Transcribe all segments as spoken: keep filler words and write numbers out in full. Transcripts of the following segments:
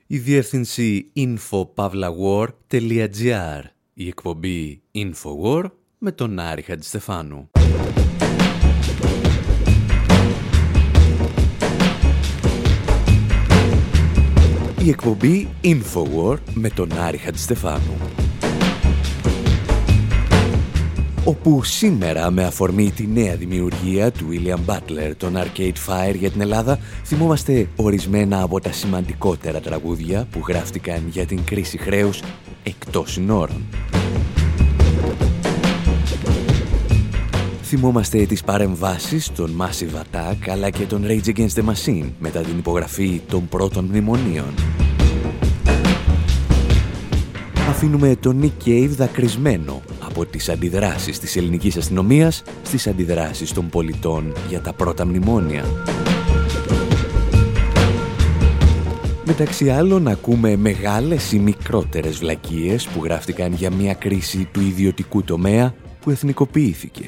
Η διεύθυνση info pavla war τελεία gr. Η εκπομπή InfoWar με τον Άρη Χατζηστεφάνου. Η εκπομπή InfoWar με τον Άρη Χατζηστεφάνου. Όπου σήμερα, με αφορμή τη νέα δημιουργία του William Butler, τον Arcade Fire για την Ελλάδα, θυμόμαστε ορισμένα από τα σημαντικότερα τραγούδια που γράφτηκαν για την κρίση χρέους εκτός συνόρων. Θυμόμαστε τις παρεμβάσεις των Massive Attack αλλά και των Rage Against the Machine μετά την υπογραφή των πρώτων μνημονίων. Αφήνουμε τον Nick Cave δακρυσμένο από τις αντιδράσεις της ελληνικής αστυνομίας στις αντιδράσεις των πολιτών για τα πρώτα μνημόνια. Μεταξύ άλλων ακούμε μεγάλες ή μικρότερες βλακίες που γράφτηκαν για μια κρίση του ιδιωτικού τομέα που εθνικοποιήθηκε.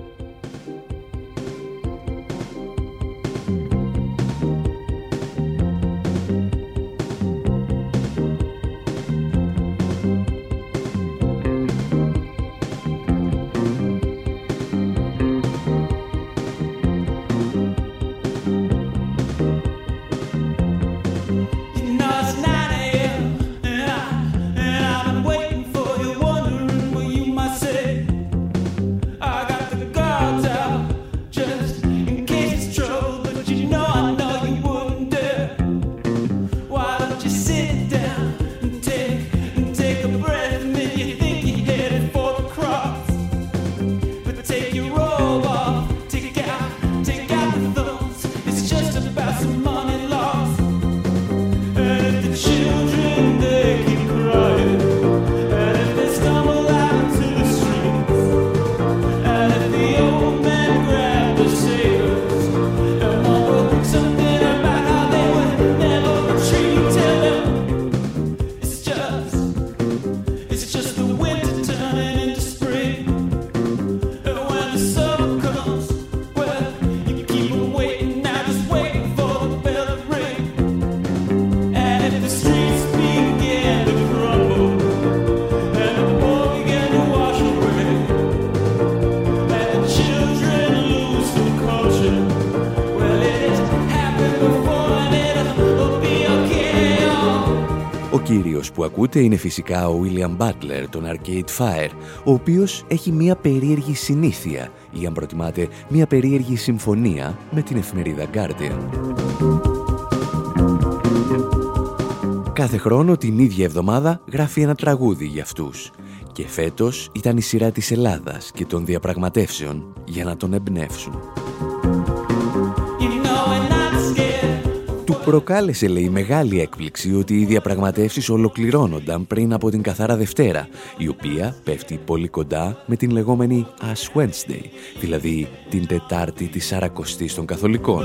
Που ακούτε είναι φυσικά ο William Butler, τον Arcade Fire, ο οποίος έχει μία περίεργη συνήθεια ή, αν προτιμάτε, μία περίεργη συμφωνία με την εφημερίδα Guardian. Κάθε χρόνο την ίδια εβδομάδα γράφει ένα τραγούδι για αυτούς και φέτος ήταν η σειρά της Ελλάδας και των διαπραγματεύσεων για να τον εμπνεύσουν. Του προκάλεσε, λέει, μεγάλη έκπληξη ότι οι διαπραγματεύσεις ολοκληρώνονταν πριν από την Καθαρά Δευτέρα, η οποία πέφτει πολύ κοντά με την λεγόμενη Ash Wednesday, δηλαδή την Τετάρτη της Σαρακοστής των Καθολικών.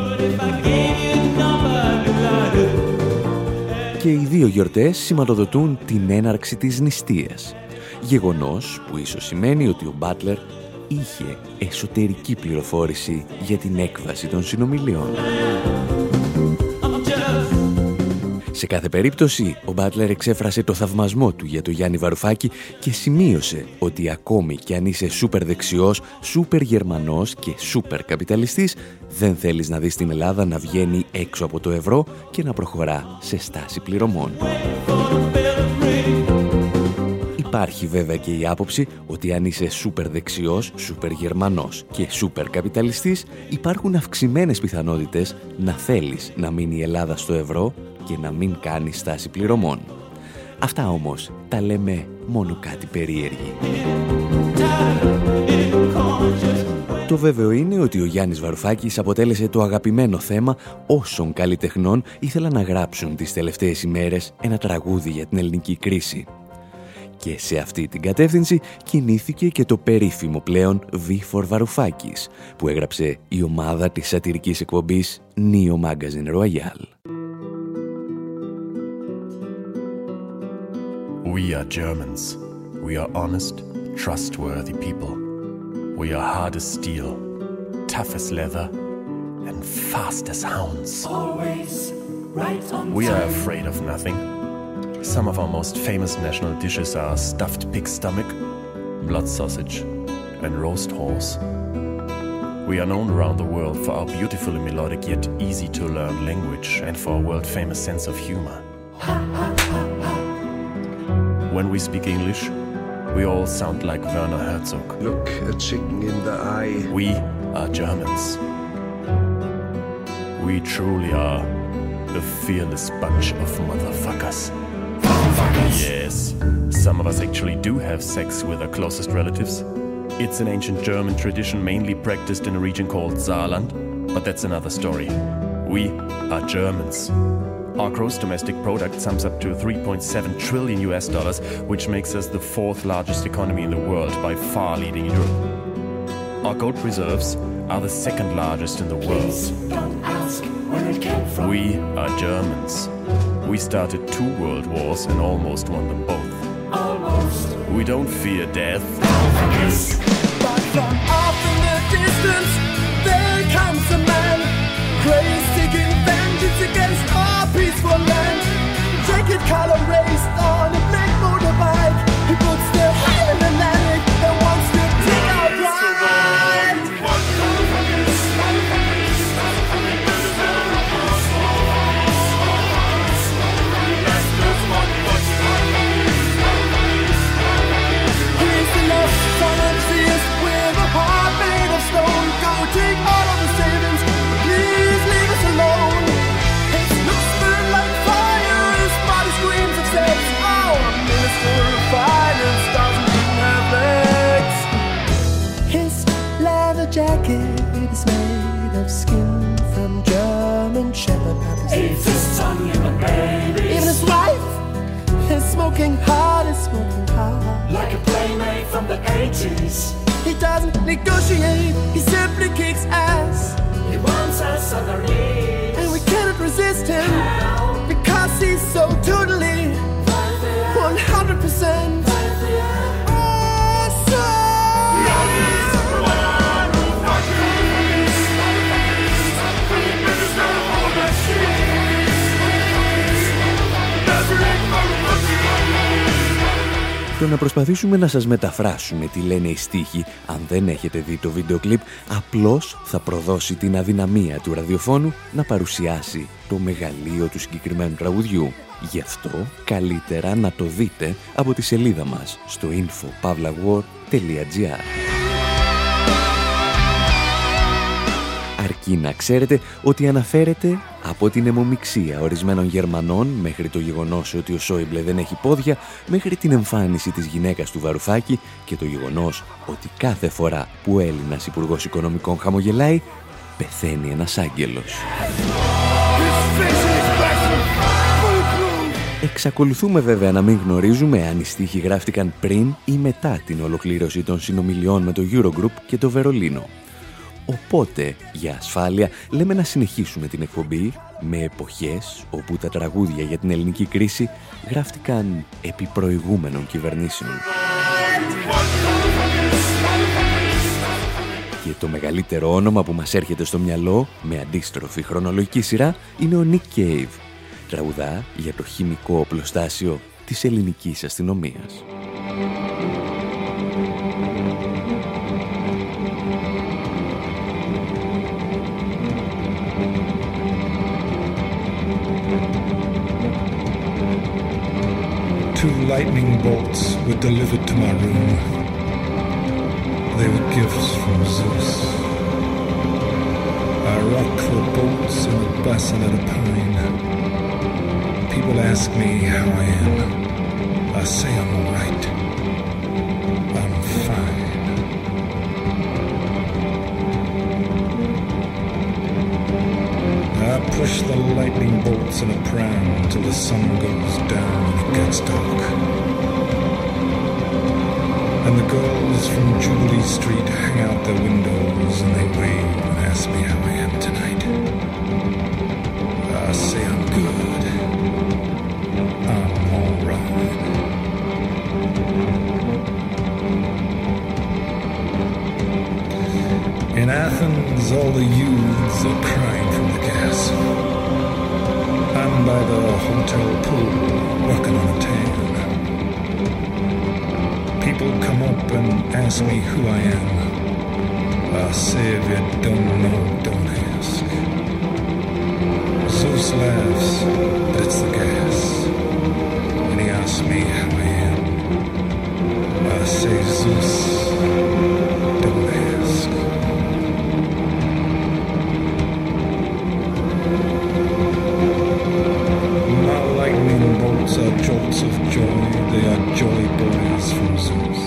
Και οι δύο γιορτές σηματοδοτούν την έναρξη της νηστείας. Γεγονός που ίσως σημαίνει ότι ο Μπάτλερ είχε εσωτερική πληροφόρηση για την έκβαση των συνομιλιών. Σε κάθε περίπτωση, ο Μπάτλερ εξέφρασε το θαυμασμό του για τον Γιάννη Βαρουφάκη και σημείωσε ότι ακόμη κι αν είσαι σούπερ δεξιός, σούπερ γερμανός και σούπερ καπιταλιστής, δεν θέλεις να δεις την Ελλάδα να βγαίνει έξω από το ευρώ και να προχωρά σε στάση πληρωμών. Υπάρχει βέβαια και η άποψη ότι αν είσαι σούπερ δεξιός, σούπερ γερμανός και σούπερ καπιταλιστής, υπάρχουν αυξημένες πιθανότητες να θέλεις να μείνει η Ελλάδα στο ευρώ και να μην κάνει στάση πληρωμών. Αυτά όμως τα λέμε μόνο κάτι περίεργοι. Το βέβαιο είναι ότι ο Γιάννης Βαρουφάκης αποτέλεσε το αγαπημένο θέμα όσων καλλιτεχνών ήθελαν να γράψουν τις τελευταίες ημέρες ένα τραγούδι για την ελληνική κρίση. Και σε αυτή την κατεύθυνση κινήθηκε και το περίφημο πλέον V for Varoufakis, που έγραψε η ομάδα της σατιρικής εκπομπής Neo Magazine Royal. We are Germans. We are honest, trustworthy people. We are hard as steel, tough as leather, and fast as hounds. Always right on time. We are afraid of nothing. Some of our most famous national dishes are stuffed pig stomach, blood sausage, and roast horse. We are known around the world for our beautifully melodic yet easy-to-learn language and for our world-famous sense of humor. When we speak English, we all sound like Werner Herzog. Look a chicken in the eye. We are Germans. We truly are the fearless bunch of motherfuckers. Motherfuckers! Yes, some of us actually do have sex with our closest relatives. It's an ancient German tradition mainly practiced in a region called Saarland, but that's another story. We are Germans. Our gross domestic product sums up to three point seven trillion U S dollars, which makes us the fourth largest economy in the world, by far leading Europe. Our gold reserves are the second largest in the world. Please don't ask where it came from. We are Germans. We started two world wars and almost won them both. Almost. We don't fear death. Motherfuckers! But from off in the distance, there comes a man, crazed, taking vengeance against our peaceful land. Jacket collar raised on a black motorbike. He puts the high in the attic and wants to take our pride. Motherfuckers! Motherfuckers! He's the lost son of Zeus with a heart made of stone. Go take all of the savings, please leave us alone. His looks burn like fire, his body screams of sex. Our minister of finance doesn't even have legs. His leather jacket is made of skin from German shepherd puppies. Eats his tongue in the babies. Even his wife is smoking hard, is smoking hard. Like a playmate from the eighties. He doesn't negotiate, he simply kicks ass. He wants us on our knees. And we cannot resist him because he's so totally one hundred percent awesome. Το να προσπαθήσουμε να σας μεταφράσουμε τι λένε οι στίχοι, αν δεν έχετε δει το βίντεο κλιπ, απλώς θα προδώσει την αδυναμία του ραδιοφώνου να παρουσιάσει το μεγαλείο του συγκεκριμένου τραγουδιού. Γι' αυτό καλύτερα να το δείτε από τη σελίδα μας στο info pavla war dot gr. Αρκεί να ξέρετε ότι αναφέρεται από την αιμομιξία ορισμένων Γερμανών μέχρι το γεγονός ότι ο Σόιμπλε δεν έχει πόδια, μέχρι την εμφάνιση της γυναίκας του Βαρουφάκη και το γεγονός ότι κάθε φορά που ο Έλληνας Υπουργός Οικονομικών χαμογελάει, πεθαίνει ένας άγγελος. Εξακολουθούμε βέβαια να μην γνωρίζουμε αν οι στίχοι γράφτηκαν πριν ή μετά την ολοκλήρωση των συνομιλιών με το Eurogroup και το Βερολίνο. Οπότε, για ασφάλεια, λέμε να συνεχίσουμε την εκπομπή με εποχές όπου τα τραγούδια για την ελληνική κρίση γράφτηκαν επί προηγούμενων κυβερνήσεων. Και το μεγαλύτερο όνομα που μας έρχεται στο μυαλό, με αντίστροφη χρονολογική σειρά, είναι ο Nick Cave. Τραγουδά για το χημικό οπλοστάσιο της ελληνικής αστυνομίας. Two lightning bolts were delivered to my room. They were gifts from Zeus. I rock the bolts in a basin at a pine. People ask me how I am. I say I'm all right. I'm fine. I push the lightning bolts in a pram till the sun goes down and it gets dark. And the girls from Jubilee Street hang out their windows and they wave and ask me how I am tonight. I say I'm good. I'm all right. In Athens, all the youths are crying from the gas. I'm by the hotel pool, working on a people come up and ask me who I am, I say if you don't know, don't ask. Zeus laughs, but it's the gas. And he asks me how I am, I say Zeus, don't ask. My lightning bolts are jolts of joy, they are joy boys from Zeus.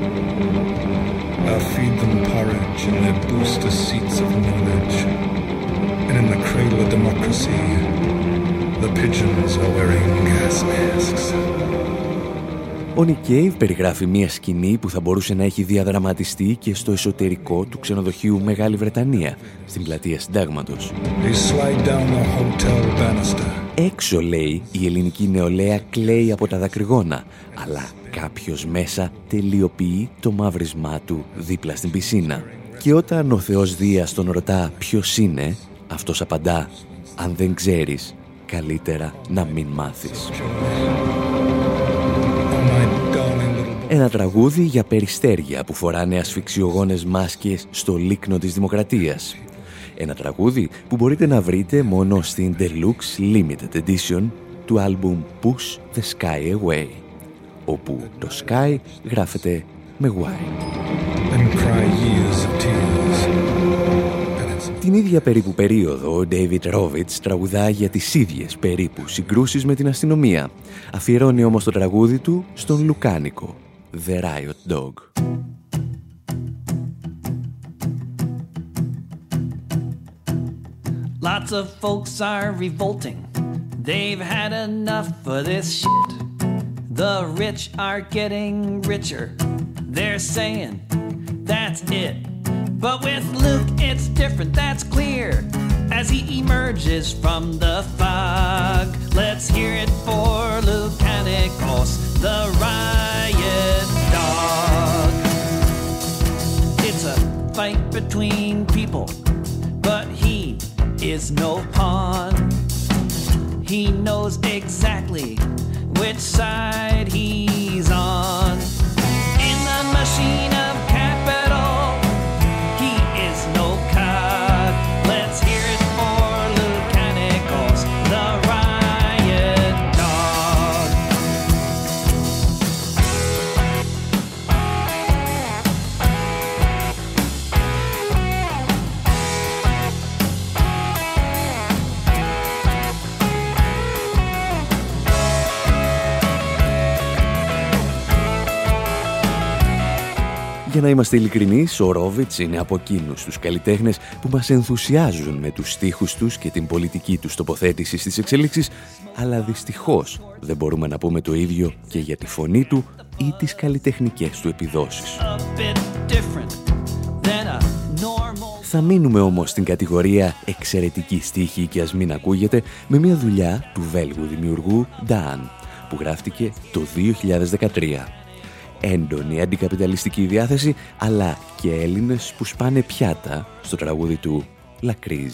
I feed them porridge in their booster seats of knowledge. And in the cradle of democracy, the pigeons are wearing gas masks. Ο Nick Cave περιγράφει μια σκηνή που θα μπορούσε να έχει διαδραματιστεί και στο εσωτερικό του ξενοδοχείου Μεγάλη Βρετανία, στην πλατεία Συντάγματος. Έξω, λέει, η ελληνική νεολαία κλαίει από τα δακρυγόνα, αλλά κάποιος μέσα τελειοποιεί το μαύρισμά του δίπλα στην πισίνα. Και όταν ο Θεός Δίας τον ρωτά ποιος είναι, αυτός απαντά, αν δεν ξέρεις, καλύτερα να μην μάθεις. Ένα τραγούδι για περιστέρια που φοράνε ασφυξιογόνες μάσκες στο λίκνο της δημοκρατίας. Ένα τραγούδι που μπορείτε να βρείτε μόνο στην Deluxe Limited Edition του άλμπουμ Push the Sky Away, όπου το Sky γράφεται με Y. Την ίδια περίπου περίοδο, ο David Rovitz τραγουδά για τις ίδιες περίπου συγκρούσεις με την αστυνομία. Αφιερώνει όμως το τραγούδι του στον Λουκάνικο, The Riot Dog. Lots of folks are revolting. They've had enough of this shit. The rich are getting richer. They're saying, that's it. But with Luke, it's different, that's clear. As he emerges from the fog, let's hear it for Lukanikos, the riot dog. It's a fight between people, but he is no pawn. He knows exactly which side he's on. In the machine of capital, he is no cog. Let's hear it for Lukanikos, the riot dog. Για να είμαστε ειλικρινείς, ο Ρόβιτς είναι από εκείνους τους καλλιτέχνες που μας ενθουσιάζουν με τους στίχους τους και την πολιτική τους τοποθέτηση στις εξελίξεις, αλλά δυστυχώς δεν μπορούμε να πούμε το ίδιο και για τη φωνή του ή τις καλλιτεχνικές του επιδόσεις. Θα μείνουμε όμως στην κατηγορία εξαιρετική στίχη και ας μην ακούγεται με μια δουλειά του Βέλγου δημιουργού Dan, που γράφτηκε το δύο χιλιάδες δεκατρία. Έντονη αντικαπιταλιστική διάθεση, αλλά και Έλληνες που σπάνε πιάτα στο τραγούδι του «Λακρίζ».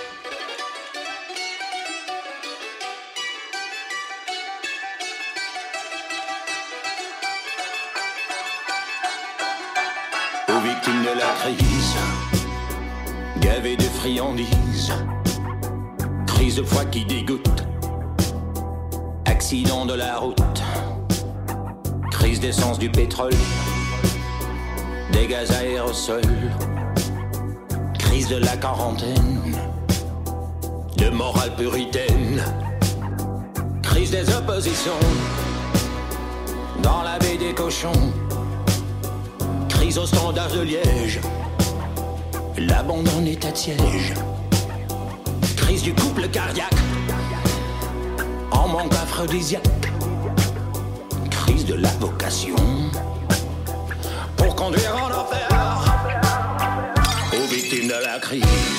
Aux victimes de la crise, gavées de friandises, crise de foie qui dégoûte, accident de la route, crise d'essence du pétrole, des gaz aérosols, crise de la quarantaine, de morale puritaine, crise des oppositions, dans la baie des cochons, crise au standard de Liège, l'abandon en état de siège, crise du couple cardiaque, en manque aphrodisiaque, crise de la vocation, pour conduire en enfer, aux victimes de la crise.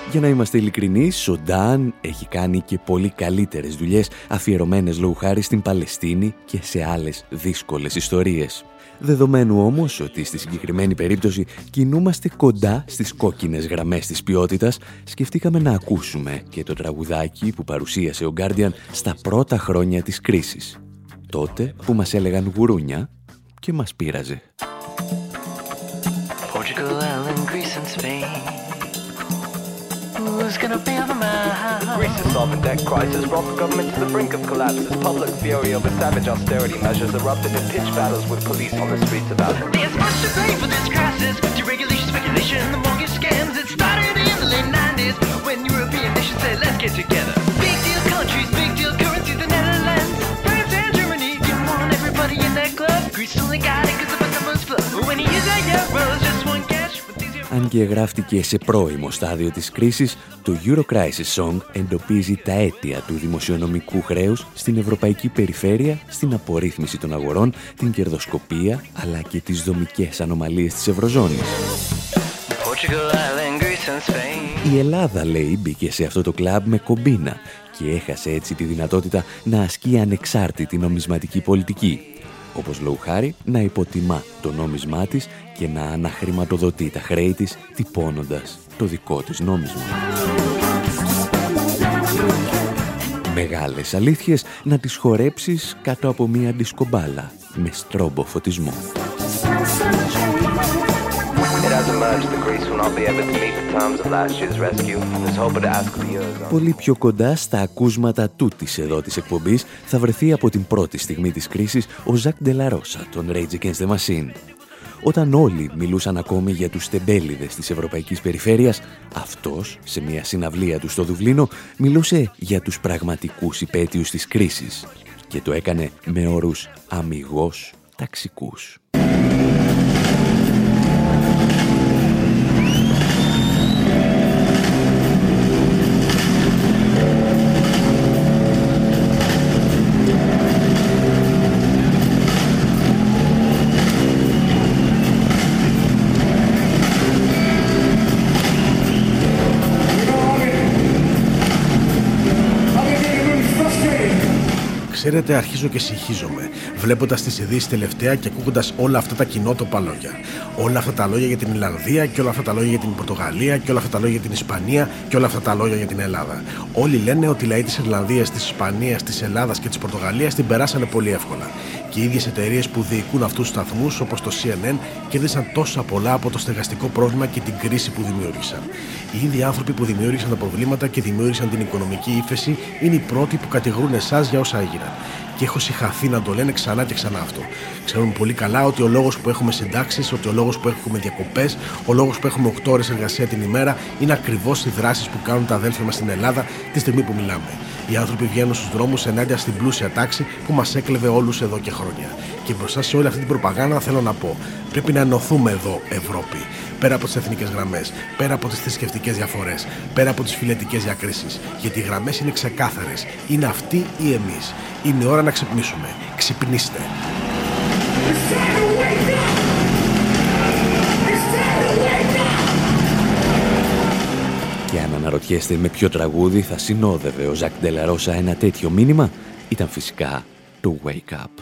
Για να είμαστε ειλικρινείς, ο Νταν έχει κάνει και πολύ καλύτερες δουλειές αφιερωμένες λόγου χάρη στην Παλαιστίνη και σε άλλες δύσκολες ιστορίες. Δεδομένου όμως ότι στη συγκεκριμένη περίπτωση κινούμαστε κοντά στις κόκκινες γραμμές της ποιότητας, σκεφτήκαμε να ακούσουμε και το τραγουδάκι που παρουσίασε ο Guardian στα πρώτα χρόνια της κρίσης. Τότε που μας έλεγαν γουρούνια και μας πείραζε. Portugal, Ireland, Greece and Spain. Who's gonna bail them out? Greece is solving debt crisis, brought the government to the brink of collapse. As public fury over savage austerity measures erupted in pitched battles with police on the streets of Athens. There's much to blame for this crisis. Deregulation, speculation, the mortgage scams. It started in the late nineties when European nations said, let's get together. Big deal countries, big deal currencies, the Netherlands, France and Germany didn't want everybody in that club. Greece only got it because the numbers flow. When you use that euros, just one cash. Αν και γράφτηκε σε πρώιμο στάδιο της κρίσης, το Eurocrisis Song εντοπίζει τα αίτια του δημοσιονομικού χρέους στην ευρωπαϊκή περιφέρεια, στην απορρίθμιση των αγορών, την κερδοσκοπία, αλλά και τις δομικές ανομαλίες της Ευρωζώνης. Η Ελλάδα, λέει, μπήκε σε αυτό το κλαμπ με κομπίνα και έχασε έτσι τη δυνατότητα να ασκεί ανεξάρτητη νομισματική πολιτική. Όπως λόγου χάρη να υποτιμά το νόμισμά της και να αναχρηματοδοτεί τα χρέη της τυπώνοντας το δικό της νόμισμα. Μεγάλες αλήθειες να τις χορέψεις κάτω από μία δισκομπάλα με στρόμπο φωτισμό. Πολύ πιο κοντά στα ακούσματα τούτης εδώ της εκπομπής θα βρεθεί από την πρώτη στιγμή της κρίσης ο Ζακ Ντελαρόσα, τον Rage Against the Machine. Όταν όλοι μιλούσαν ακόμη για τους τεμπέληδες της ευρωπαϊκής περιφέρειας, αυτός, σε μια συναυλία του στο Δουβλίνο, μιλούσε για τους πραγματικούς υπαίτιους της κρίσης και το έκανε με όρους αμιγώς ταξικούς. Ξέρετε, αρχίζω και συγχύζομαι, βλέποντας τις ειδήσεις τελευταία και ακούγοντας όλα αυτά τα κοινότοπα λόγια. Όλα αυτά τα λόγια για την Ιρλανδία και όλα αυτά τα λόγια για την Πορτογαλία και όλα αυτά τα λόγια για την Ισπανία και όλα αυτά τα λόγια για την Ελλάδα. Όλοι λένε ότι οι λαοί της Ιρλανδίας, της Ισπανίας, της Ελλάδας και της Πορτογαλίας την περάσανε πολύ εύκολα. Και οι ίδιες εταιρείες που διοικούν αυτούς τους σταθμούς, όπως το Σι Εν Εν, κέρδισαν τόσα πολλά από το στεγαστικό πρόβλημα και την κρίση που δημιούργησαν. Οι ίδιοι άνθρωποι που δημιούργησαν τα προβλήματα και δημιούργησαν την οικονομική ύφεση είναι οι πρώτοι που κατηγορούν εσάς για όσα έγιναν. Και έχω συγχαθεί να το λένε ξανά και ξανά αυτό. Ξέρουν πολύ καλά ότι ο λόγος που έχουμε συντάξεις, ότι ο λόγος που έχουμε διακοπές, ο λόγος που έχουμε οκτώ ώρες εργασία την ημέρα είναι ακριβώς οι δράσεις που κάνουν τα αδέλφια μας στην Ελλάδα τη στιγμή που μιλάμε. Οι άνθρωποι βγαίνουν στους δρόμους ενάντια στην πλούσια τάξη που μας έκλεβε όλους εδώ και χρόνια. Και μπροστά σε όλη αυτή την προπαγάνδα θέλω να πω: πρέπει να ενωθούμε εδώ, Ευρώπη. Πέρα από τις εθνικές γραμμές, πέρα από τις θρησκευτικές διαφορές, πέρα από τις φιλετικές διακρίσεις. Γιατί οι γραμμές είναι ξεκάθαρες. Είναι αυτοί ή εμείς. Είναι ώρα να ξυπνήσουμε. Ξυπνήστε. Και αν αναρωτιέστε με ποιο τραγούδι θα συνόδευε ο Ζακ Ντελαρόσα ένα τέτοιο μήνυμα, ήταν φυσικά το Wake Up.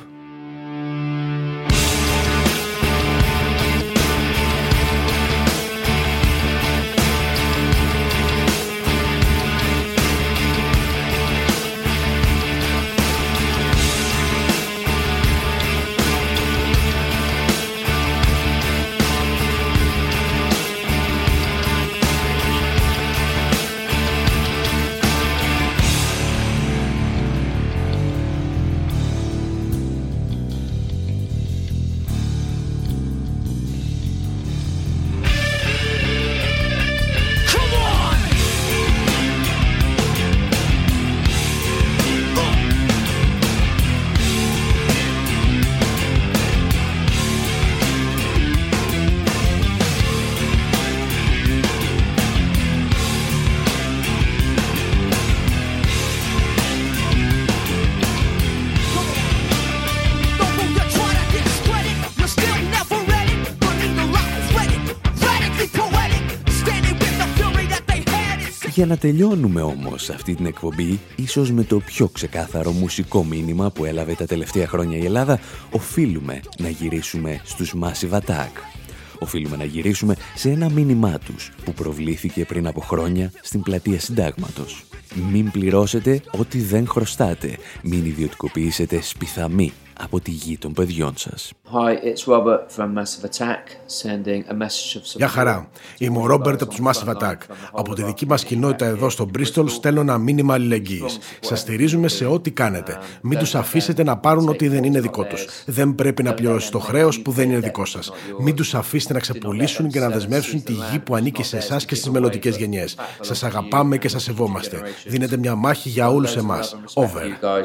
Για να τελειώνουμε όμως αυτή την εκπομπή, ίσως με το πιο ξεκάθαρο μουσικό μήνυμα που έλαβε τα τελευταία χρόνια η Ελλάδα, οφείλουμε να γυρίσουμε στους Massive Attack. Οφείλουμε να γυρίσουμε σε ένα μήνυμά τους που προβλήθηκε πριν από χρόνια στην πλατεία Συντάγματος. Μην πληρώσετε ό,τι δεν χρωστάτε. Μην ιδιωτικοποιήσετε σπιθαμή από τη γη των παιδιών σας. Hi, it's Robert from Massive Attack, sending a message of support. Γεια χαρά, είμαι ο Ρόμπερτ από τους Massive Attack. Από τη δική μας κοινότητα εδώ στο Bristol στέλνω ένα μήνυμα αλληλεγγύης. Σας στηρίζουμε σε ό,τι κάνετε. Μην τους αφήσετε να πάρουν ό,τι δεν είναι δικό τους. Δεν πρέπει να πληρώσετε το χρέος που δεν είναι δικό σας. Μην τους αφήσετε να ξεπουλήσουν και να δεσμεύσουν τη γη που ανήκει σε εσάς και στις μελλοντικές γενιές. Σας αγαπάμε και σας σεβόμαστε. Δίνετε μια μάχη για όλους εμάς. Over.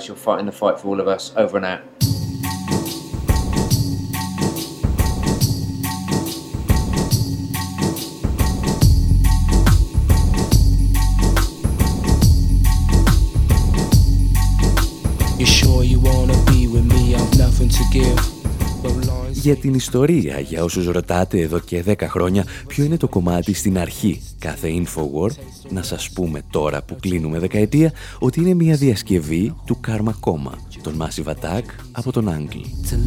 Για την ιστορία, για όσους ρωτάτε εδώ και δέκα χρόνια ποιο είναι το κομμάτι στην αρχή κάθε Infowar, να σας πούμε τώρα που κλείνουμε δεκαετία ότι είναι μια διασκευή του Karma Coma, των Massive Attack από τον Angle.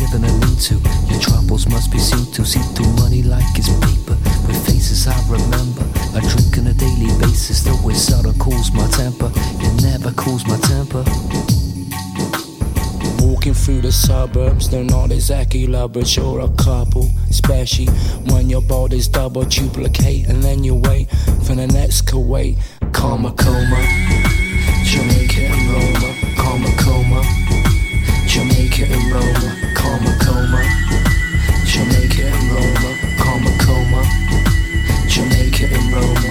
Walking through the suburbs, they're not exactly lovers. You're a couple, especially when your body's double duplicate, and then you wait for the next Kuwait. Karma coma, Jamaica and Roma. Karma coma, Jamaica and Roma. Karma coma, Jamaica and Roma. Karma coma, Jamaica and Roma.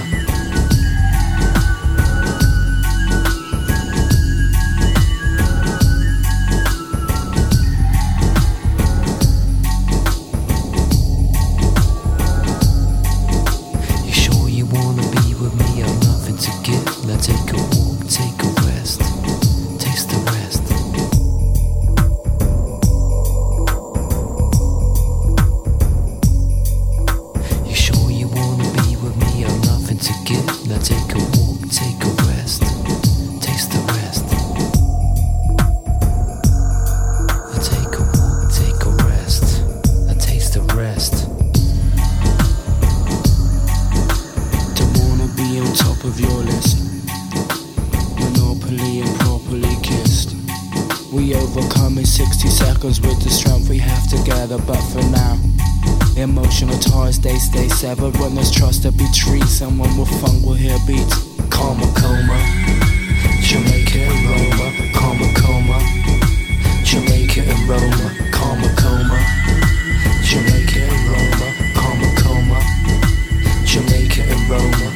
Take a walk, take a rest, taste the rest. You sure you wanna be with me? I've nothing to give. Now take a walk, take a rest, taste the rest. Now take a walk, take a rest, now taste the rest. Don't wanna be on top of your list. And properly kissed. We overcome in sixty seconds with the strength we have together. But for now, emotional ties they stay severed. When there's trust to be treated, someone with funk will hear beats. Karma coma, Jamaica and Roma. Karma coma, Jamaica and Roma. Karma coma, Jamaica and Roma. Karma coma, Jamaica and Roma.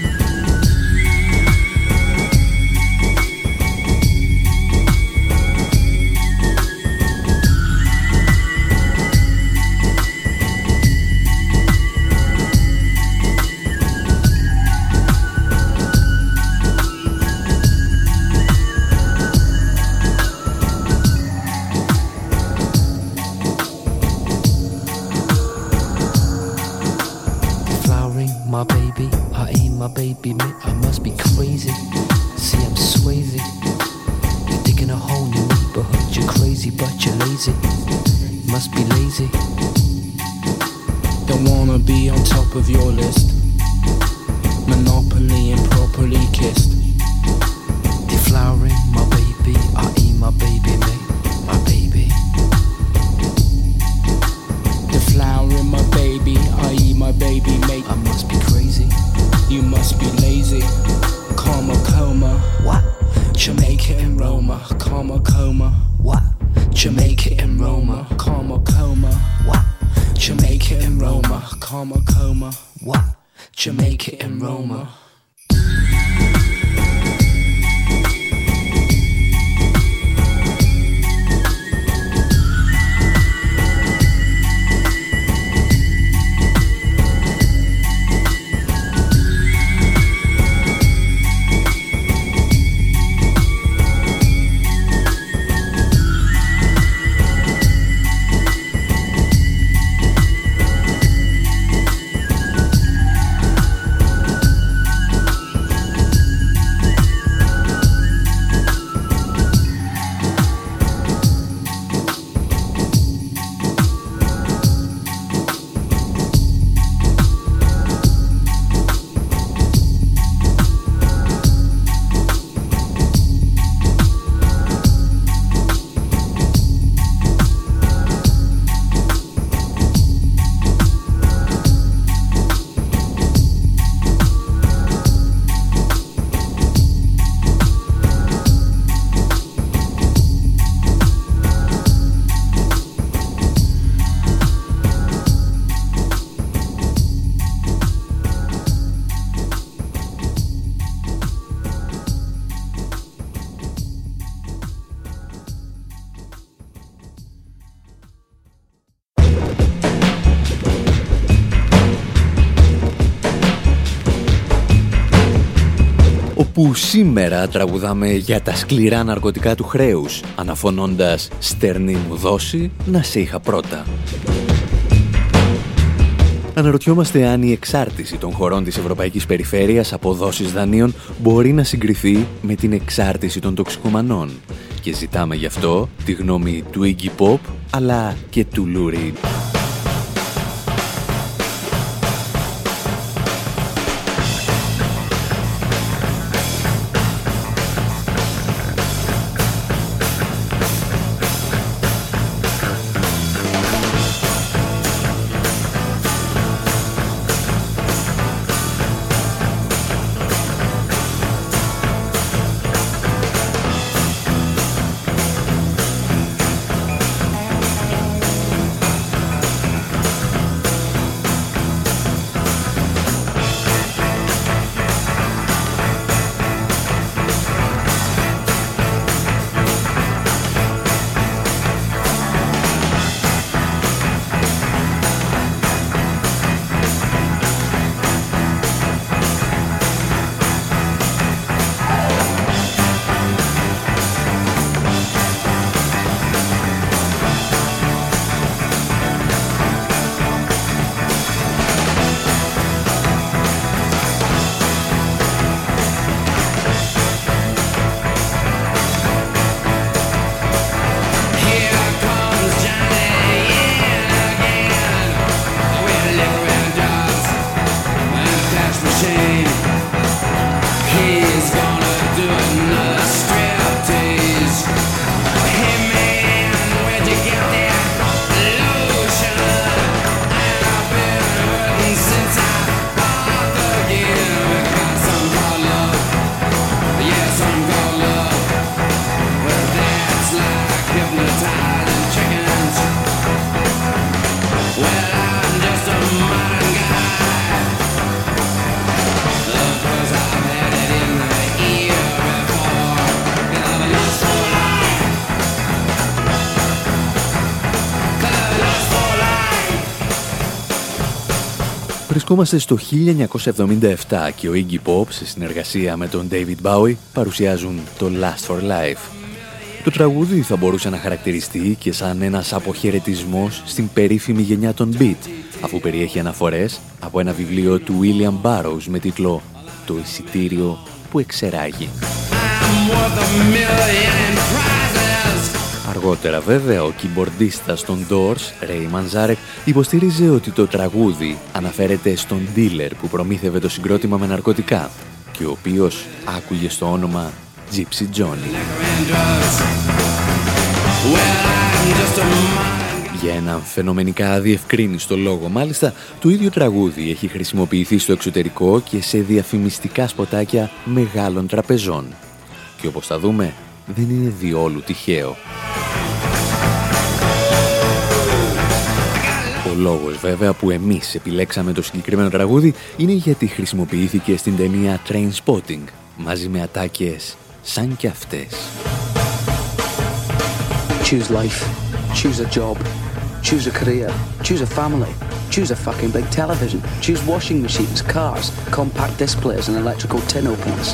Baby, me, I must be crazy. See, I'm Swayze. You're digging a whole new neighborhood. You're crazy, but you're lazy. Must be lazy. Don't wanna be on top of your list. Monopoly and properly kissed. Deflowering my baby. I eat my baby, mate. My baby. Deflowering my baby. I eat my baby, mate. I must be crazy. You must be lazy. Karma coma. What? Jamaica and Roma. Karma coma. What? Jamaica and Roma. Karma coma. What? Jamaica and Roma. Karma coma. What? Jamaica and Roma. που σήμερα τραγουδάμε για τα σκληρά ναρκωτικά του χρέους, αναφωνώντας «Στερνή μου δόση, να σε είχα πρώτα». Αναρωτιόμαστε αν η εξάρτηση των χωρών της Ευρωπαϊκής Περιφέρειας από δόσεις δανείων μπορεί να συγκριθεί με την εξάρτηση των τοξικομανών. Και ζητάμε γι' αυτό τη γνώμη του Iggy Pop, αλλά και του Lou Reed. Βρισκόμαστε στο χίλια εννιακόσια εβδομήντα επτά και ο Iggy Pop σε συνεργασία με τον David Bowie παρουσιάζουν το Last for Life. Το τραγούδι θα μπορούσε να χαρακτηριστεί και σαν ένας αποχαιρετισμός στην περίφημη γενιά των Beat, αφού περιέχει αναφορές από ένα βιβλίο του William Burroughs με τίτλο «Το εισιτήριο που εξεράγει». Αργότερα βέβαια ο κιμπορντίστας των Doors, Ray Manzarek, υποστήριζε ότι το τραγούδι αναφέρεται στον dealer που προμήθευε το συγκρότημα με ναρκωτικά και ο οποίος άκουγε στο όνομα Gypsy Johnny. Για έναν φαινομενικά αδιευκρίνιστο λόγο μάλιστα, το ίδιο τραγούδι έχει χρησιμοποιηθεί στο εξωτερικό και σε διαφημιστικά σποτάκια μεγάλων τραπεζών. Και όπως θα δούμε, δεν είναι διόλου τυχαίο. Ο λόγος βέβαια που εμείς επιλέξαμε το συγκεκριμένο τραγούδι είναι γιατί χρησιμοποιήθηκε στην ταινία Trainspotting μαζί με ατάκες σαν κι αυτές. Choose life, choose a job, choose a career, choose a family, choose a fucking big television, choose washing machines, cars, compact displays and electrical tin openers.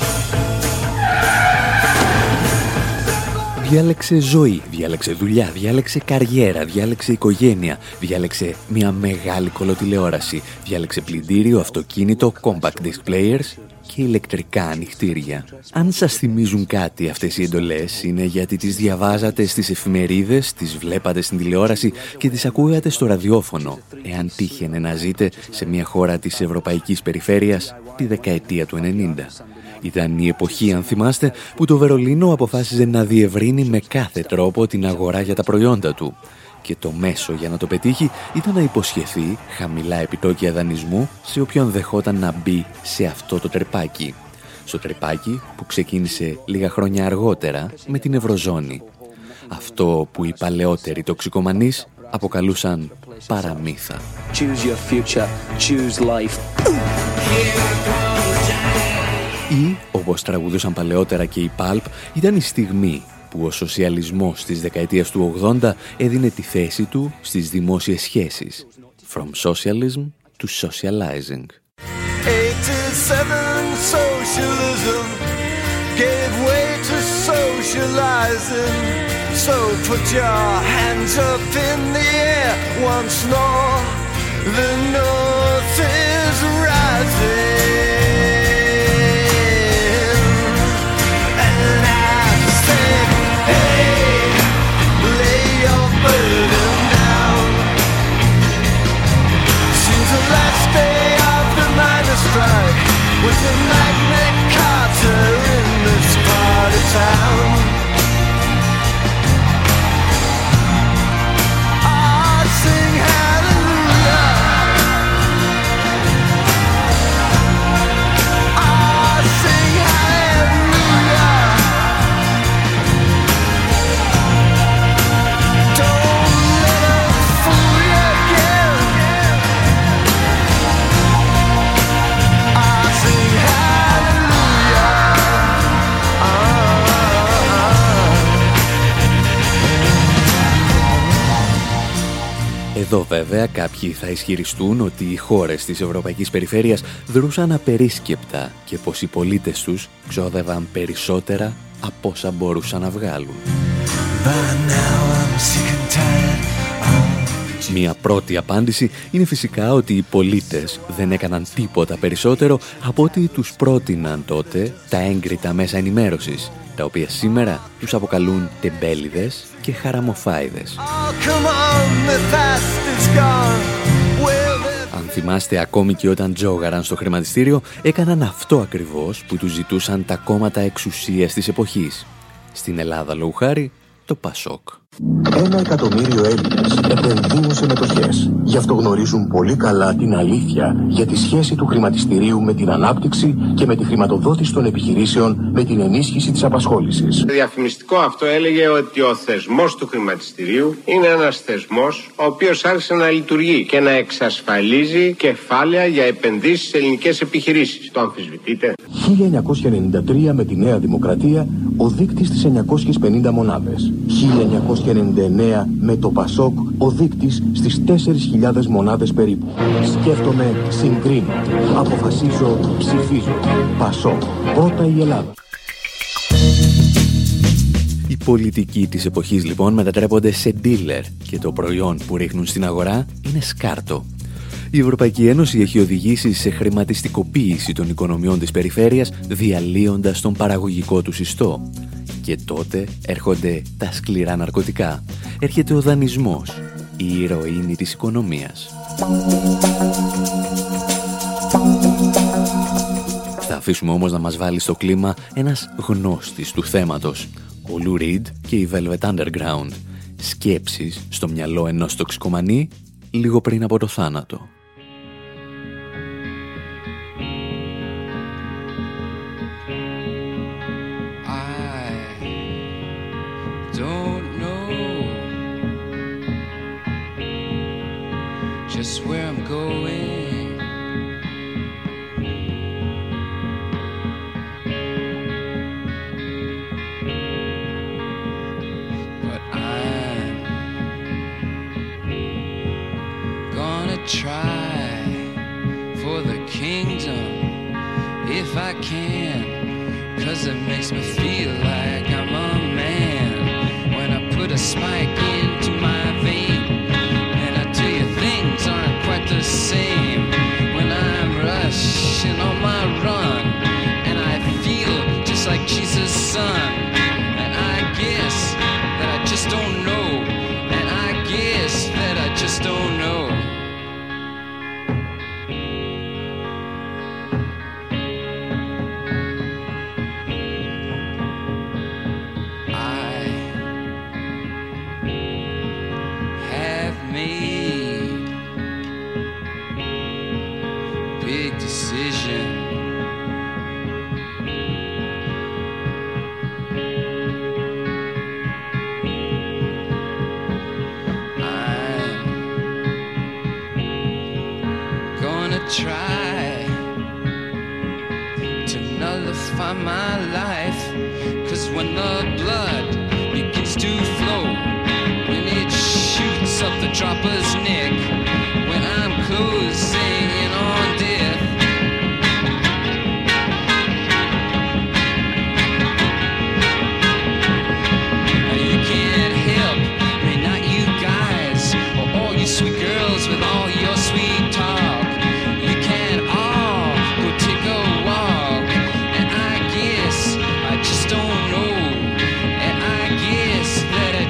Διάλεξε ζωή, διάλεξε δουλειά, διάλεξε καριέρα, διάλεξε οικογένεια, διάλεξε μια μεγάλη κολοτηλεόραση, διάλεξε πλυντήριο, αυτοκίνητο, compact disc players και ηλεκτρικά ανοιχτήρια. Αν σας θυμίζουν κάτι αυτές οι εντολές, είναι γιατί τις διαβάζατε στις εφημερίδες, τις βλέπατε στην τηλεόραση και τις ακούγατε στο ραδιόφωνο, εάν τύχαινε να ζείτε σε μια χώρα της Ευρωπαϊκής Περιφέρειας τη δεκαετία του ενενήντα. Ήταν η εποχή, αν θυμάστε, που το Βερολίνο αποφάσιζε να διευρύνει με κάθε τρόπο την αγορά για τα προϊόντα του. Και το μέσο για να το πετύχει ήταν να υποσχεθεί χαμηλά επιτόκια δανεισμού σε όποιον δεχόταν να μπει σε αυτό το τρυπάκι. Στο τρυπάκι που ξεκίνησε λίγα χρόνια αργότερα με την Ευρωζώνη. Αυτό που οι παλαιότεροι τοξικομανείς αποκαλούσαν παραμύθα. Choose your future, choose life. Ή, όπως τραγουδούσαν παλαιότερα και οι Pulp, ήταν η στιγμή που ο σοσιαλισμός της δεκαετίας του ογδόντα έδινε τη θέση του στις δημόσιες σχέσεις. From socialism to socializing. eighty-seven socialism gave way to socializing. So put your hands up in the air once more. The North is rising. And I said, hey, lay your burden down. Since the last day of the miners' strike, with the Magnet Carter in this part of town. I sing hallelujah. I sing hallelujah. Don't let them fool you again. I sing hallelujah. Εδώ βέβαια κάποιοι θα ισχυριστούν ότι οι χώρες της Ευρωπαϊκής Περιφέρειας δρούσαν απερίσκεπτα και πως οι πολίτες τους ξόδευαν περισσότερα από όσα μπορούσαν να βγάλουν. Μία πρώτη απάντηση είναι φυσικά ότι οι πολίτες δεν έκαναν τίποτα περισσότερο από ότι τους πρότειναν τότε τα έγκριτα μέσα ενημέρωσης, τα οποία σήμερα τους αποκαλούν τεμπέληδες και χαραμοφάιδες. Αν θυμάστε, ακόμη και όταν τζόγαραν στο χρηματιστήριο, έκαναν αυτό ακριβώς που τους ζητούσαν τα κόμματα εξουσίας της εποχής. Στην Ελλάδα, λόγου χάρη, το Πασόκ. Ένα εκατομμύριο Έλληνες επενδύουν σε μετοχές. Γι' αυτό γνωρίζουν πολύ καλά την αλήθεια για τη σχέση του χρηματιστηρίου με την ανάπτυξη και με τη χρηματοδότηση των επιχειρήσεων με την ενίσχυση της απασχόλησης. Το διαφημιστικό αυτό έλεγε ότι ο θεσμός του χρηματιστηρίου είναι ένας θεσμός ο οποίος άρχισε να λειτουργεί και να εξασφαλίζει κεφάλαια για επενδύσεις σε ελληνικές επιχειρήσεις. Το αμφισβητείτε? χίλια εννιακόσια ενενήντα τρία με τη Νέα Δημοκρατία ο δείκτης στις εννιακόσιες πενήντα μονάδες. χίλια εννιακόσια ενενήντα εννέα με το Πασόκ ο δείκτης στις τέσσερις χιλιάδες μονάδες περίπου. Σκέφτομαι, συγκρίνω, αποφασίζω, ψηφίζω. Πασόκ, πρώτα η Ελλάδα. Οι πολιτικοί της εποχής λοιπόν μετατρέπονται σε dealer και το προϊόν που ρίχνουν στην αγορά είναι σκάρτο. Η Ευρωπαϊκή Ένωση έχει οδηγήσει σε χρηματιστικοποίηση των οικονομιών της περιφέρειας, διαλύοντας τον παραγωγικό του ιστό. Και τότε έρχονται τα σκληρά ναρκωτικά. Έρχεται ο δανεισμός, η ηρωίνη της οικονομίας. Θα αφήσουμε όμως να μας βάλει στο κλίμα ένας γνώστης του θέματος, ο Lou Reed και η Velvet Underground. Σκέψεις στο μυαλό ενός τοξικομανή λίγο πριν από το θάνατο. Just where I'm going. But I'm gonna try for the kingdom if I can, 'cause it makes me feel like I'm a man when I put a spike into my vein. Things aren't quite the same when I'm rushing on my run, and I feel just like Jesus' son, and I guess that I just don't know, and I guess that I just don't know. I have made big decision. I'm gonna try to nullify my life, 'cause when the blood begins to flow, when it shoots up the dropper's neck, when I'm closing in on death,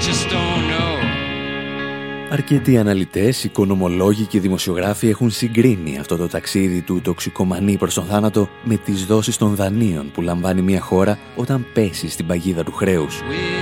just don't know. Αρκετοί αναλυτές, οικονομολόγοι και δημοσιογράφοι έχουν συγκρίνει αυτό το ταξίδι του τοξικομανή προς τον θάνατο με τις δόσεις των δανείων που λαμβάνει μια χώρα όταν πέσει στην παγίδα του χρέους.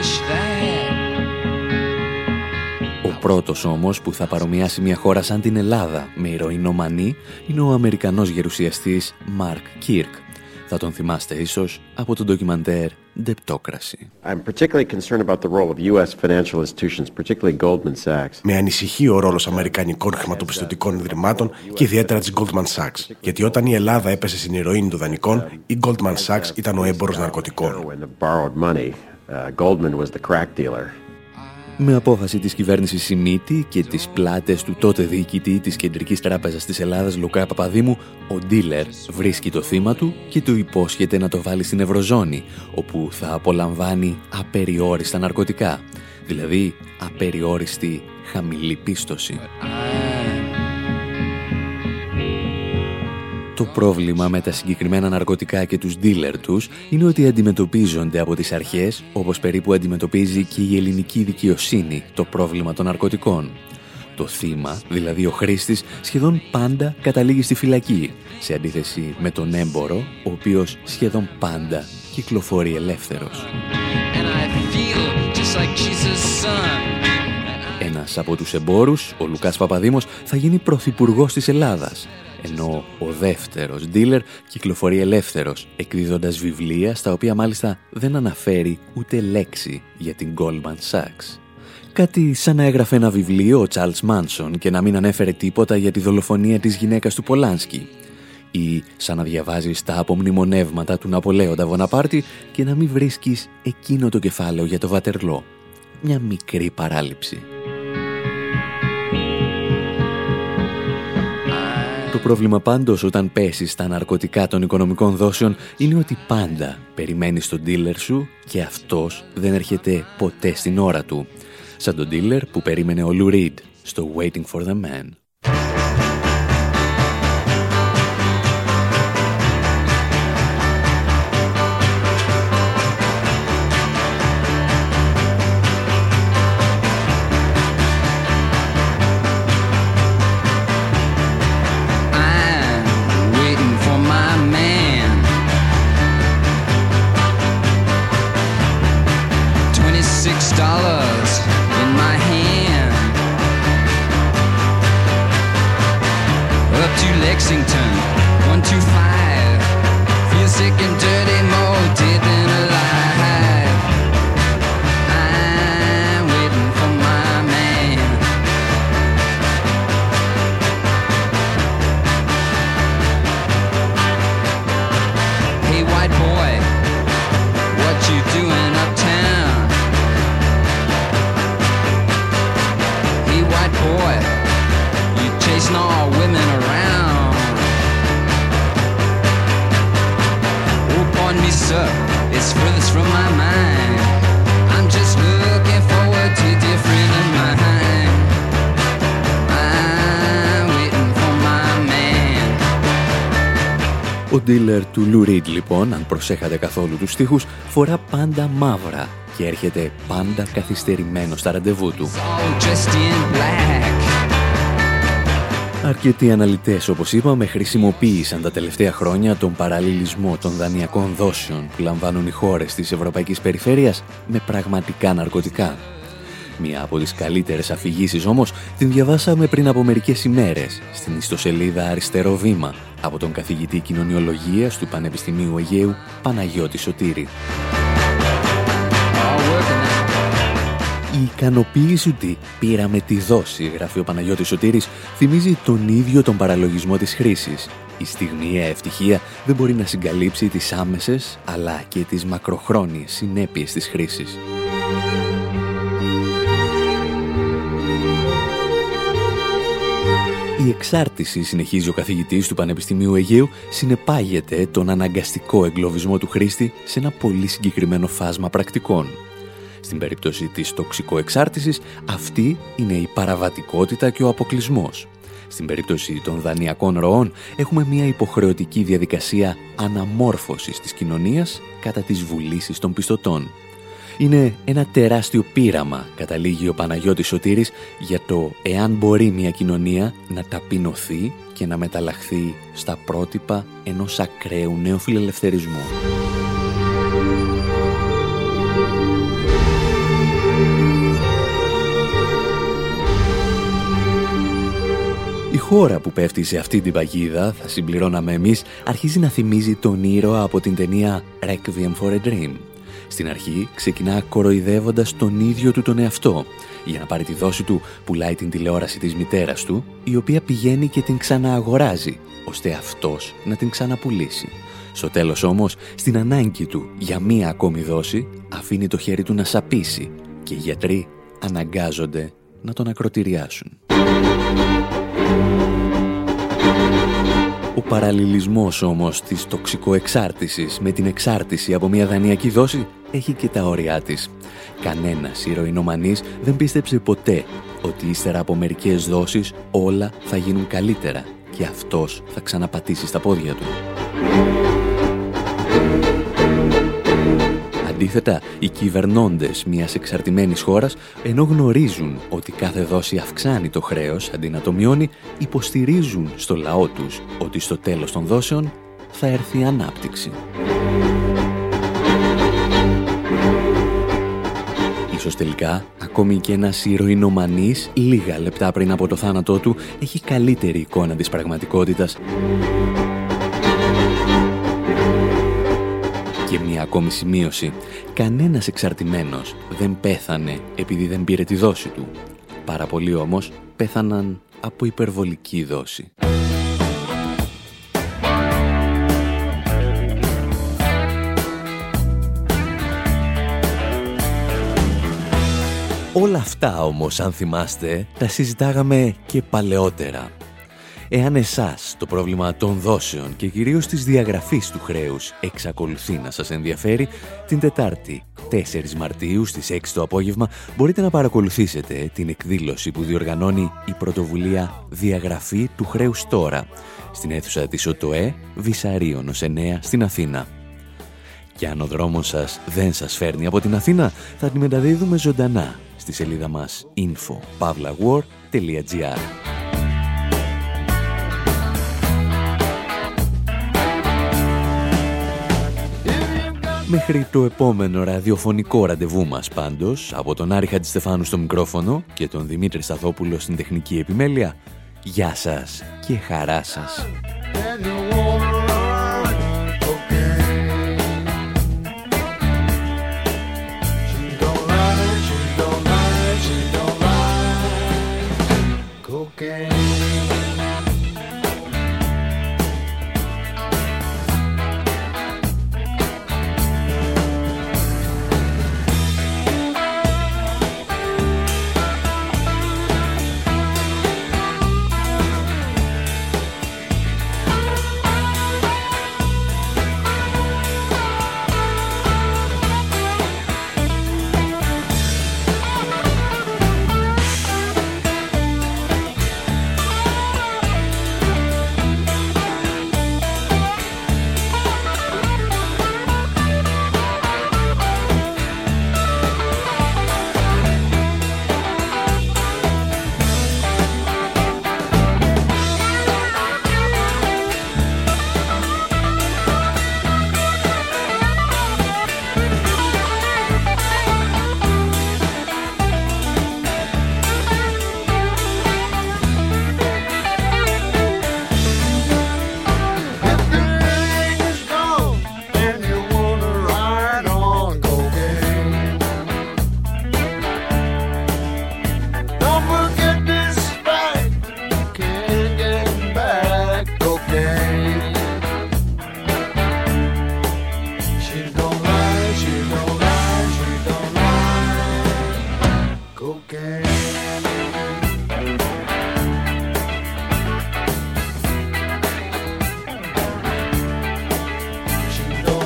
Ο πρώτος όμως που θα παρομοιάσει μια χώρα σαν την Ελλάδα με ηρωινομανή είναι ο Αμερικανός γερουσιαστής Μαρκ Κίρκ. Θα τον θυμάστε ίσως από το ντοκιμαντέρ Debtocracy. I'm particularly concerned about the role of γιου ες financial institutions, particularly Goldman Sachs. Με ανησυχεί ο ρόλος αμερικανικών χρηματοπιστωτικών ιδρυμάτων και ιδιαίτερα της Goldman Sachs. Γιατί όταν η Ελλάδα έπεσε στην ηρωίνη των δανεικών, η Goldman Sachs ήταν ο έμπορος ναρκωτικών. Goldman was the crack dealer. Με απόφαση της κυβέρνησης Σιμίτη και τις πλάτες του τότε διοικητή της Κεντρικής Τράπεζας της Ελλάδας Λουκά Παπαδήμου, ο ντίλερ βρίσκει το θύμα του και του υπόσχεται να το βάλει στην Ευρωζώνη, όπου θα απολαμβάνει απεριόριστα ναρκωτικά, δηλαδή απεριόριστη χαμηλή πίστοση. Το πρόβλημα με τα συγκεκριμένα ναρκωτικά και τους ντίλερ τους είναι ότι αντιμετωπίζονται από τις αρχές όπως περίπου αντιμετωπίζει και η ελληνική δικαιοσύνη το πρόβλημα των ναρκωτικών. Το θύμα, δηλαδή ο χρήστης, σχεδόν πάντα καταλήγει στη φυλακή, σε αντίθεση με τον έμπορο, ο οποίος σχεδόν πάντα κυκλοφορεί ελεύθερος. Ένας από τους εμπόρους, ο Λουκάς Παπαδήμος, θα γίνει πρωθυπουργός της Ελλάδας, ενώ ο δεύτερος ντίλερ κυκλοφορεί ελεύθερος, εκδίδοντας βιβλία στα οποία μάλιστα δεν αναφέρει ούτε λέξη για την Goldman Sachs. Κάτι σαν να έγραφε ένα βιβλίο ο Τσάρλς Μάνσον και να μην ανέφερε τίποτα για τη δολοφονία της γυναίκας του Πολάνσκι, ή σαν να διαβάζεις τα απομνημονεύματα του Ναπολέοντα Βοναπάρτη και να μην βρίσκεις εκείνο το κεφάλαιο για το Βατερλό. Μια μικρή παράληψη. Το πρόβλημα πάντως όταν πέσεις στα ναρκωτικά των οικονομικών δόσεων είναι ότι πάντα περιμένεις τον ντίλερ σου και αυτός δεν έρχεται ποτέ στην ώρα του. Σαν τον ντίλερ που περίμενε ο Λου Ριντ στο Waiting for the Man. Lexington, one two five. Feel sick and dirty, more dead than alive. I'm waiting for my man. Hey, white boy, what you doing uptown? Hey, white boy, you chasing all women around. Me, sir, it's furthest from my mind. I'm just looking forward to different in mind. I'm waiting for my man. Ο ντίλερ του Λου Ριντ, λοιπόν, αν προσέχατε καθόλου τους στίχους, φορά πάντα μαύρα και έρχεται πάντα καθυστερημένο στα ραντεβού του. Αρκετοί αναλυτές, όπως είπαμε, χρησιμοποίησαν τα τελευταία χρόνια τον παραλληλισμό των δανειακών δόσεων που λαμβάνουν οι χώρες της Ευρωπαϊκής Περιφέρειας με πραγματικά ναρκωτικά. Μία από τις καλύτερες αφηγήσεις όμως την διαβάσαμε πριν από μερικές ημέρες στην ιστοσελίδα Αριστερό Βήμα από τον καθηγητή κοινωνιολογίας του Πανεπιστημίου Αιγαίου Παναγιώτη Σωτήρη. Η ικανοποίηση ότι πήραμε τη δόση, γράφει ο Παναγιώτης Σωτήρης, θυμίζει τον ίδιο τον παραλογισμό της χρήσης. Η στιγμιαία ευτυχία δεν μπορεί να συγκαλύψει τις άμεσες αλλά και τις μακροχρόνιες συνέπειες της χρήσης. Η εξάρτηση, συνεχίζει ο καθηγητής του Πανεπιστημίου Αιγαίου, συνεπάγεται τον αναγκαστικό εγκλωβισμό του χρήστη σε ένα πολύ συγκεκριμένο φάσμα πρακτικών. Στην περίπτωση της τοξικοεξάρτησης, αυτή είναι η παραβατικότητα και ο αποκλεισμός. Στην περίπτωση των δανειακών ροών, έχουμε μια υποχρεωτική διαδικασία αναμόρφωσης της κοινωνίας κατά τις βουλήσεις των πιστωτών. Είναι ένα τεράστιο πείραμα, καταλήγει ο Παναγιώτης Σωτήρης, για το εάν μπορεί μια κοινωνία να ταπεινωθεί και να μεταλλαχθεί στα πρότυπα ενός ακραίου νεοφιλελευθερισμού. Η χώρα που πέφτει σε αυτή την παγίδα, θα συμπληρώναμε εμείς, αρχίζει να θυμίζει τον ήρωα από την ταινία Requiem for a Dream. Στην αρχή ξεκινά κοροϊδεύοντας τον ίδιο του τον εαυτό. Για να πάρει τη δόση του, πουλάει την τηλεόραση της μητέρας του, η οποία πηγαίνει και την ξανααγοράζει, ώστε αυτός να την ξαναπουλήσει. Στο τέλος όμως, στην ανάγκη του για μία ακόμη δόση, αφήνει το χέρι του να σαπίσει και οι γιατροί αναγκάζονται να τον ακροτηριάσουν. Ο παραλληλισμός όμως της τοξικοεξάρτησης με την εξάρτηση από μια δανειακή δόση έχει και τα όρια της. Κανένας ηρωινομανής δεν πίστεψε ποτέ ότι ύστερα από μερικές δόσεις όλα θα γίνουν καλύτερα και αυτός θα ξαναπατήσει στα πόδια του. Αντίθετα, οι κυβερνώντες μιας εξαρτημένης χώρας, ενώ γνωρίζουν ότι κάθε δόση αυξάνει το χρέος αντί να το μειώνει, υποστηρίζουν στο λαό τους ότι στο τέλος των δόσεων θα έρθει η ανάπτυξη. Ίσως τελικά, ακόμη και ένας ηρωινομανής, λίγα λεπτά πριν από το θάνατό του, έχει καλύτερη εικόνα της πραγματικότητας. Και μια ακόμη σημείωση. Κανένας εξαρτημένος δεν πέθανε επειδή δεν πήρε τη δόση του. Πάρα πολλοί όμως πέθαναν από υπερβολική δόση. Όλα αυτά όμως, αν θυμάστε, τα συζητάγαμε και παλαιότερα. Εάν εσάς το πρόβλημα των δόσεων και κυρίως της διαγραφής του χρέους εξακολουθεί να σας ενδιαφέρει, την Τετάρτη τέσσερις Μαρτίου στις έξι το απόγευμα μπορείτε να παρακολουθήσετε την εκδήλωση που διοργανώνει η πρωτοβουλία «Διαγραφή του χρέους τώρα» στην αίθουσα της ΟΤΟΕ Βυσαρίωνος εννέα στην Αθήνα. Και αν ο δρόμος σας δεν σας φέρνει από την Αθήνα, θα την μεταδίδουμε ζωντανά στη σελίδα μας info pavlawar τελεία gr. Μέχρι το επόμενο ραδιοφωνικό ραντεβού μας πάντως, από τον Άρη Χατζηστεφάνου στο μικρόφωνο και τον Δημήτρη Σταθόπουλο στην τεχνική επιμέλεια, γεια σας και χαρά σας.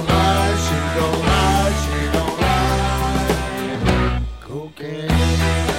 Okay.